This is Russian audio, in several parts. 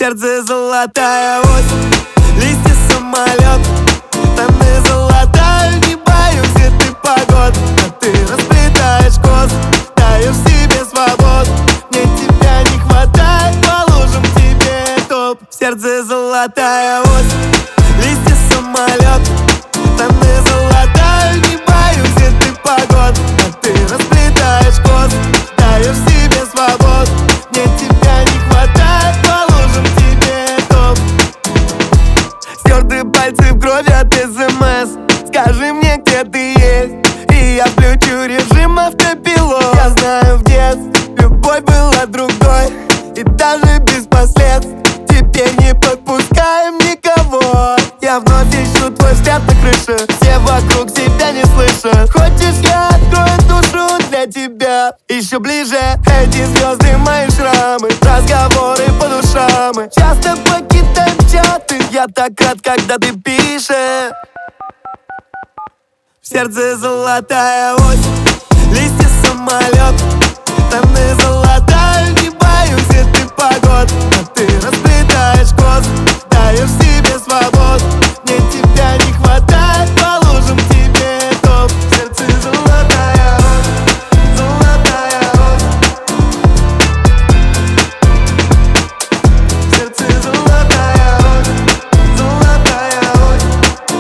сердце золотая осень, листья самолет, тонны золотая, не боюсь этой погоды. А ты расплетаешь косы, даешь себе свободу. Мне тебя не хватает, положим тебе топ. Сердце золотая осень, листья самолет, тонны золотая, не боюсь этой погоды. А ты расплетаешь косы, даешь себе свободу. Мне тебя не хватает, положим тебе топ. Стертые пальцы в крови от СМС. Скажи мне, где ты есть, и я включу режим автопилот. Я знаю, в детстве любовь была другой, и даже без последствий теперь не подпускаем никого. Я вновь ищу твой взгляд на крыше, все вокруг тебя не слышат. Хочешь, я открою душу для тебя еще ближе? Эти звезды мои шрамы, разговоры по душам. Мы часто покидаем чаты, я так рад, когда ты пишешь. В сердце золотая осень, листья самолет, тонны золотая, не боюсь этой погоды. А ты расплетаешь косы, даешь себе свободу. Мне тебя не хватает, положим тебе топ. В сердце золотая осень, золотая осень. В сердце золотая осень, золотая осень.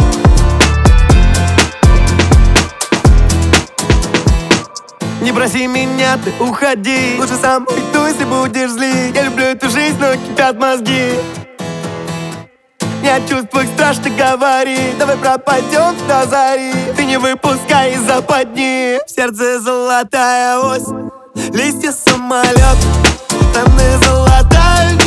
Не проси меня, ты уходи, лучше сам уйду, если будешь злить. Я люблю эту жизнь, но кипят мозги. Не от чувств твоих страшно говори, давай пропадем до зари. Ты не выпускай из западни. В сердце золотая осень, листья самолет, тонны золотая.